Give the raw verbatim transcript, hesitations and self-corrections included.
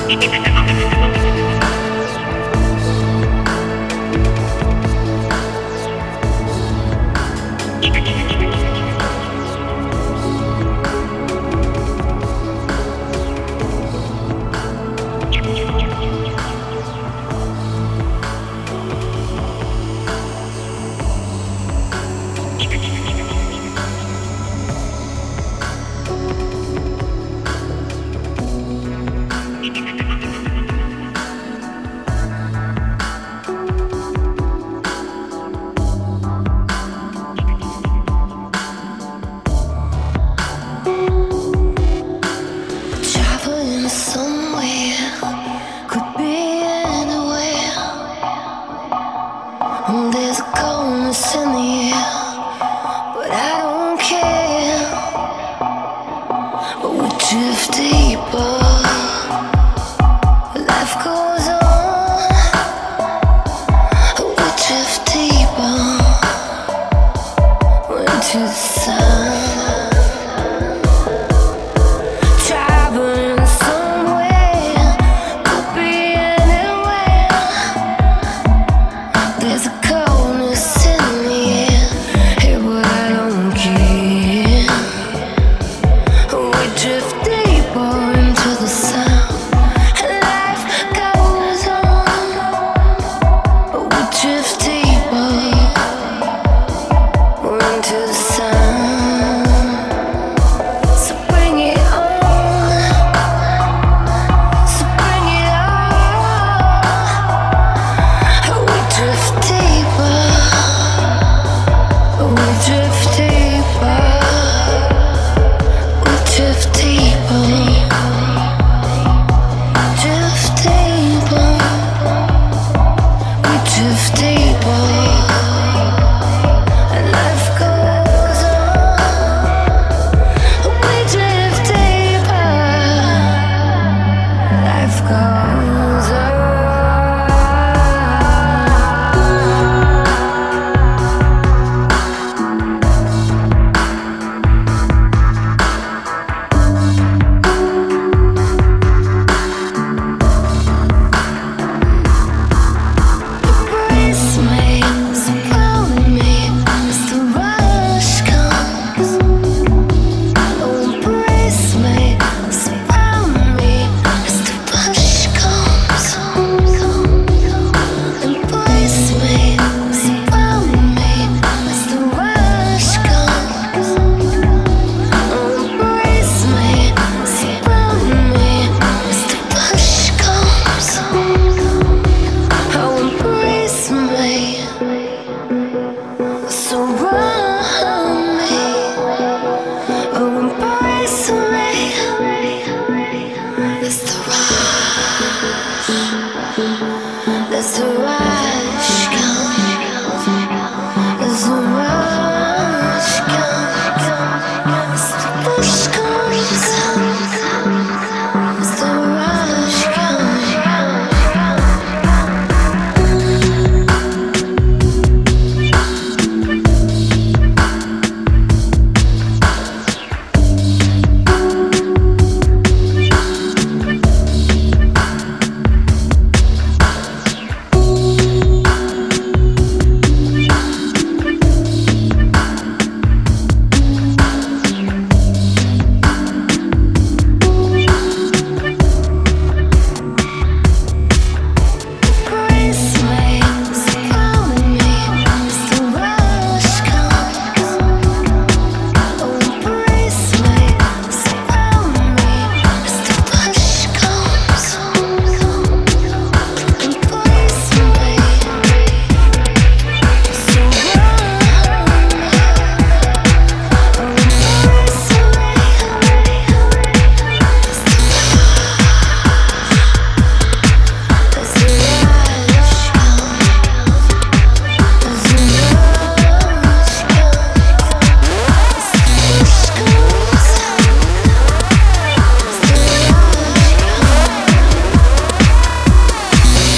Traveling somewhere, could be anywhere. And there's a coldness in the air, but I don't care. We drift deeper, life goes on. We drift deeper into the sun. Traveling somewhere, could be anywhere. There's a coldness in the air, hey, but I don't care. We drift deeper into the sun. Life goes on. We drift deeper into the sun. So bring it on. So bring it on. We drift deeper. We drift deeper. We drift deeper. Drift deeper. We drift deeper. And life goes on. We drift deeper. Life goes on. Embrace me, surround me as the rush comes. Oh, embrace me, surround me as the rush comes. Embrace me, surround me as the rush comes. Oh, embrace me, surround me as the rush comes. Oh, embrace me, surround me. Oh, embrace me, it's the